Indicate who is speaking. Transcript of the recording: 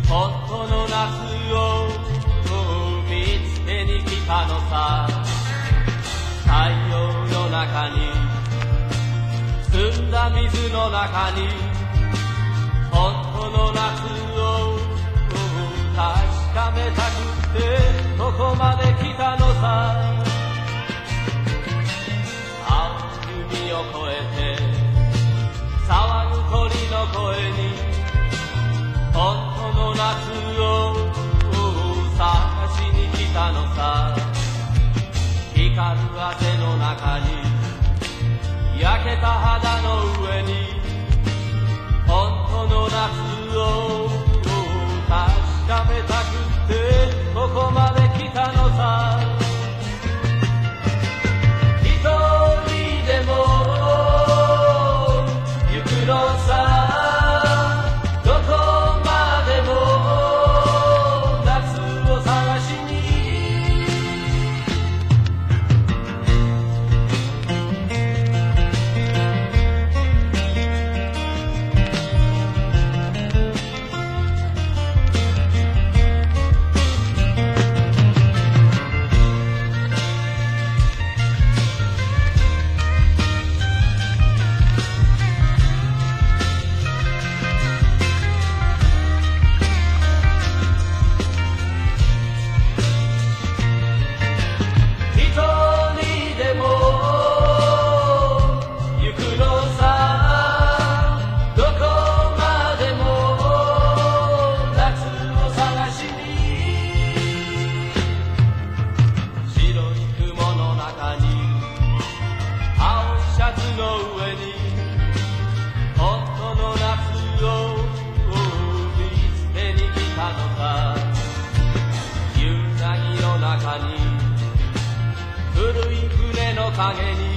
Speaker 1: 本当の夏を見つけに来たのさ。太陽の中に澄んだ水の中に本当の夏を確かめたくてここまで来たのさ。青海を越えて騒ぐ鳥の声に本当の夏を探しに来たのさ。光る汗の中に焼けた肌の上に本当の夏を確かめたくてここまで来たのさ。一人でも行くのさ。古い船の影に